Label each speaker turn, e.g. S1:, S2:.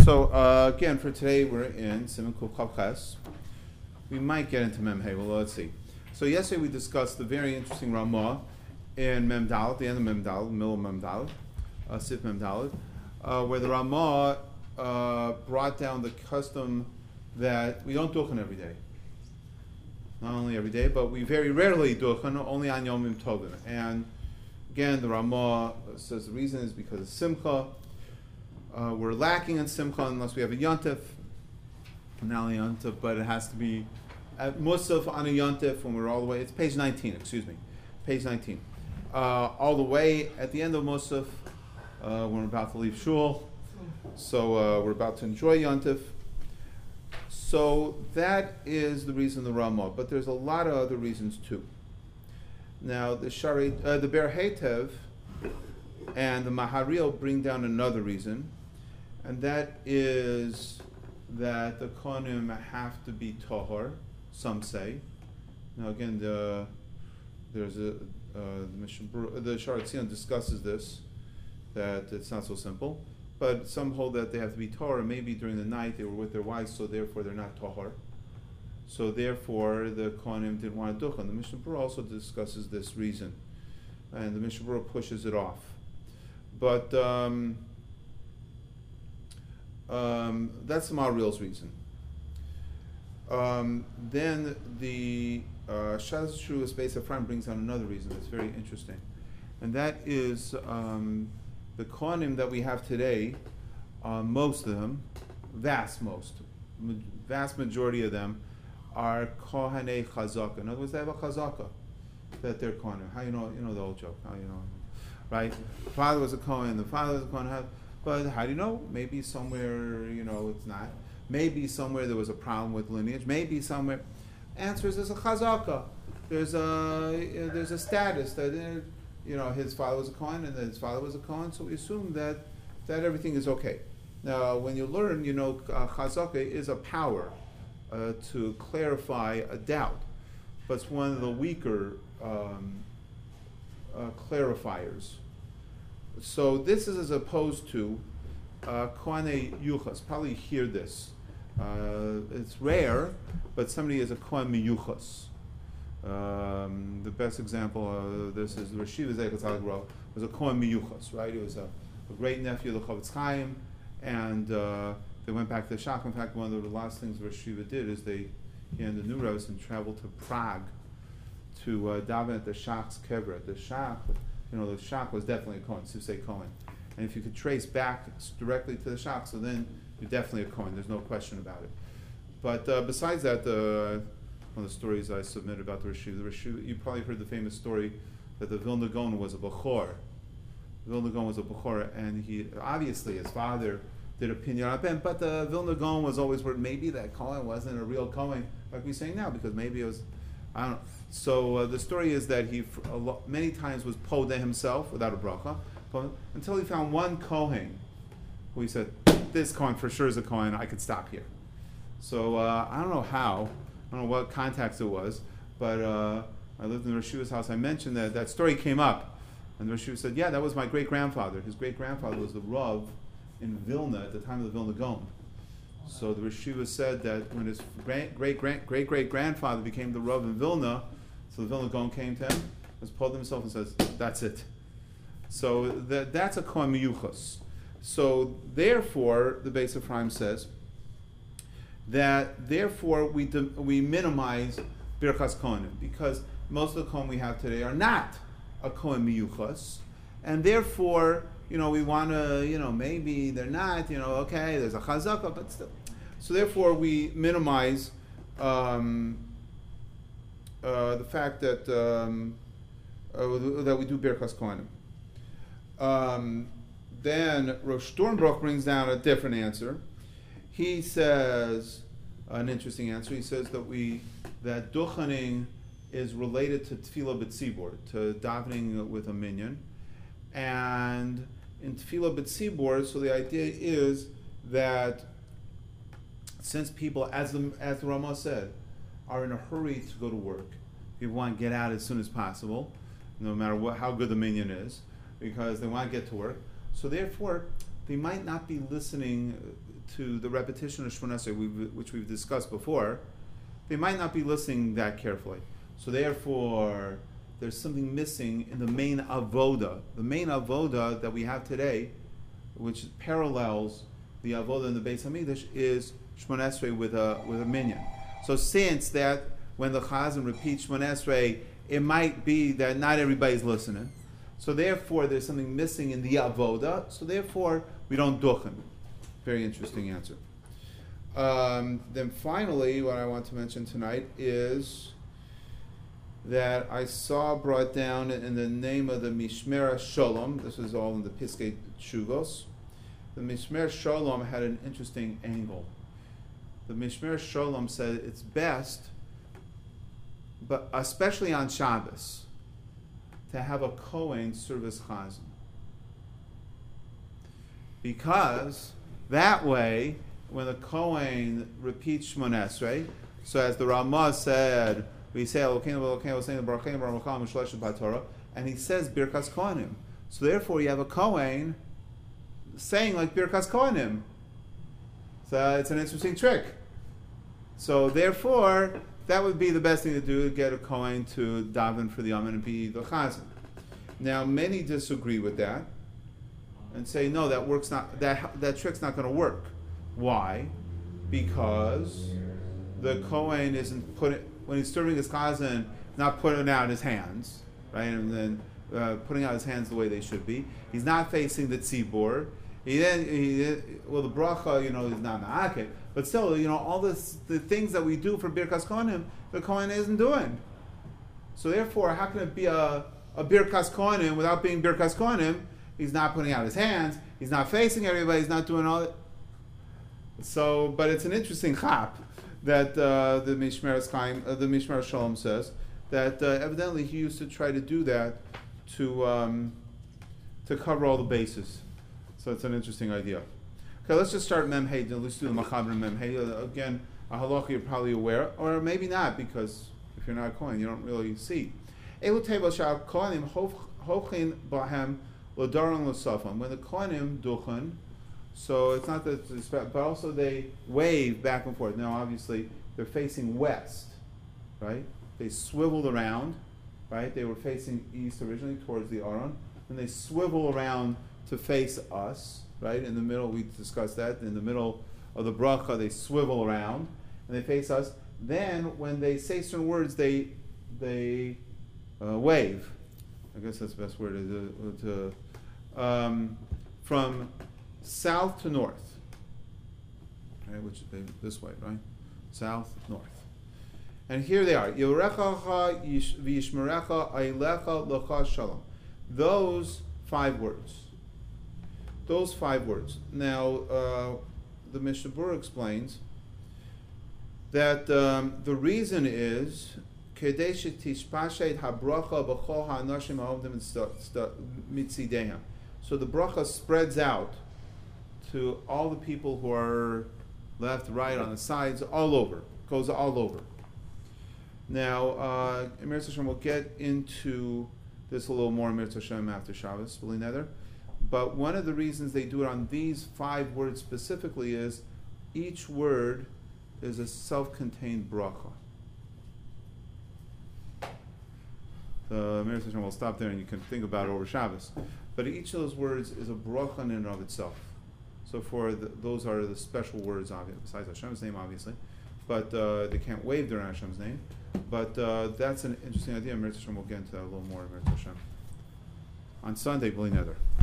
S1: So again, for today, we're in Siman Kuf Chav Ches. We might get into Mem Hey. Well, let's see. So yesterday we discussed the very interesting Ramah in Mem Dalet, the end of Mem Dalet, middle of Mem Dalet, Sif Mem Dalet, where the Ramah brought down the custom that we don't duchen every day. Not only every day, but we very rarely duchen, only on Yomim Tovim. And again, the Ramah says the reason is because of Simcha. We're lacking in Simcha unless we have a Yontif. Not only Yontif, but it has to be at Musaf on a Yontif when we're all the way. It's page 19, excuse me. Page 19. All the way at the end of Musaf, when we're about to leave Shul. So we're about to enjoy Yontif. So that is the reason the Ramah. But there's a lot of other reasons too. Now the Ber Heitev and the Maharil bring down another reason, and that is that the Kohanim have to be Tahor, some say. Now again, the Sha'ar Tzion discusses this, that it's not so simple. But some hold that they have to be Tahor, maybe during the night they were with their wives, so therefore they're not Tahor. So therefore the Kohanim didn't want to duchen. The Mishnah Berurah also discusses this reason, and the Mishnah Berurah pushes it off. But that's the Maharil's reason. Then the Shas Shuas Beis Ephraim brings on another reason that's very interesting, and that is the Kohanim that we have today. Most of them, vast majority of them, are Kohanei Chazaka. In other words, they have a Chazaka that they're Kohanim. How you know? You know the old joke. How you know? Right? The father was a Kohen, the father was a Kohen. But how do you know? Maybe somewhere, it's not. Maybe somewhere there was a problem with lineage. Maybe somewhere. Answer is there's a Chazaka. There's a status that his father was a Kohen and his father was a Kohen. So we assume that everything is okay. Now, when you learn, Chazaka is a power to clarify a doubt, but it's one of the weaker clarifiers. So this is as opposed to Kohanei Yuchas. Probably hear this. It's rare, but somebody is a Kohen Miyuchas. The best example of this is Rosh Yeshiva Zeichel Tzadik Ro was a Kohen Miyuchas, right? He was a great nephew of the Chofetz Chaim, and they went back to the Shach. In fact, one of the last things Rosh Yeshiva did is he and the New Rebbe and traveled to Prague to daven at the Shach's kever. The Shach, the Shach was definitely a Kohen, Susei Kohen. And if you could trace back directly to the Shach, so then you're definitely a Kohen. There's no question about it. But besides that, one of the stories I submitted about the Rosh Yeshiva, you probably heard the famous story that the Vilna Gaon was a Bechor. The Vilna Gaon was a Bechor, and he obviously his father did a Pinyan Aben, but the Vilna Gaon was always worried maybe that Kohen wasn't a real Kohen, like we're saying now, because maybe it was, I don't know. So the story is that he many times was Podeh himself without a bracha, until he found one Kohen who he said, this Kohen for sure is a Kohen, I could stop here. So I don't know how, I don't know what context it was, but I lived in Rosh Yeshiva's house. I mentioned that story came up, and Rosh Yeshiva said, yeah, that was my great-grandfather. His great-grandfather was the Rav in Vilna at the time of the Vilna Gaon. So the Rosh Yeshiva said that when his great-great-grandfather became the Rav in Vilna, so the Vilna Gaon came to him, just pulled himself and says, that's it. So that's a Kohen Miyuchas. So therefore, the Beis Ephraim says that therefore we minimize Birchas Kohanim, because most of the Kohen we have today are not a Kohen Miyuchas, and therefore, we want to, maybe they're not, okay, there's a Chazaka, but still. So therefore we minimize the fact that we do Birchas Kohanim. Then Rosh Sternbruch brings down a different answer. He says an interesting answer. He says that duchening is related to tefillah b'tzibur, to davening with a minyan, and in tefillah b'tzibur. So the idea is that since people, as the Ramah said, are in a hurry to go to work, people want to get out as soon as possible, no matter how good the minyan is, because they want to get to work. So therefore, they might not be listening to the repetition of Shemona Esrei, which we've discussed before, they might not be listening that carefully. So therefore, there's something missing in the main avoda. The main avoda that we have today, which parallels the avoda in the Beis Hamikdash, is Shemona Esrei with a minyan. So since that when the Chazan repeats Shemona Esrei, it might be that not everybody's listening. So therefore, there's something missing in the avoda. So therefore, we don't duchen. Very interesting answer. Then finally, what I want to mention tonight is that I saw brought down in the name of the Mishmera Shalom. This is all in the Piskei Teshuvos. The Mishmera Shalom had an interesting angle. The Mishmera Shalom said it's best, but especially on Shabbos, to have a Kohen serve as Chazan. Because that way, when the Kohen repeats Shemona Esrei, so as the Ramah said, we say and he says Birkas Kohanim. So therefore, you have a Kohen saying like Birkas Kohanim. So it's an interesting trick. So therefore, that would be the best thing to do, to get a Kohen to daven for the Amen and be the Chazan. Now, many disagree with that and say, no, that trick's not going to work. Why? Because the Kohen isn't when he's serving his chazan, not putting out his hands, right, and then putting out his hands the way they should be. He's not facing the tzibur. The bracha, is not ma'aked, but still, all the things that we do for Birkas Kohanim, the Kohen isn't doing. So therefore, how can it be a Birkas Kohanim without being Birkas Kohanim? He's not putting out his hands. He's not facing everybody. He's not doing all that. So, but it's an interesting chap that the Mishmera Shalom says that evidently he used to try to do that to cover all the bases. So it's an interesting idea. Okay, let's just start Mem Hey. Let's do the Machaber Mem Hey. Again, a halacha you're probably aware, or maybe not, because if you're not a Kohen, you don't really see. Elu Teva Shal Kohanim Hochin Bahem L'Daron L'Safam. When the Kohanim duchen, so it's not that, but also they wave back and forth. Now, obviously, they're facing west, right? They swiveled around, right? They were facing east originally towards the Aron, and they swivel around to face us, right? In the middle, we discussed that. In the middle of the bracha, they swivel around and they face us. Then, when they say certain words, they wave. I guess that's the best word. From south to north, right? Which is this way, right? South, north. And here they are. Yorechacha v'yishmerecha ailecha l'cha shalom. Those 5 words. Those 5 words. Now, the Mishnah Berurah explains that the reason is kedei shetishpashet habracha b'chol ha'anashim ha'omdim mitzidehem. So the bracha spreads out to all the people who are left, right, on the sides, all over. Goes all over. Now, Emir Hashem will get into this a little more in Mirz Hashem after Shabbos, B'li Neder. But one of the reasons they do it on these 5 words specifically is each word is a self-contained bracha. The Mirz Hashem will stop there and you can think about it over Shabbos. But each of those words is a bracha in and of itself. So those are the special words, obviously, besides Hashem's name, obviously. But they can't wave during Hashem's name. But that's an interesting idea. Mirz Hashem will get into that a little more in Mirz Hashem on Sunday, B'li Neder.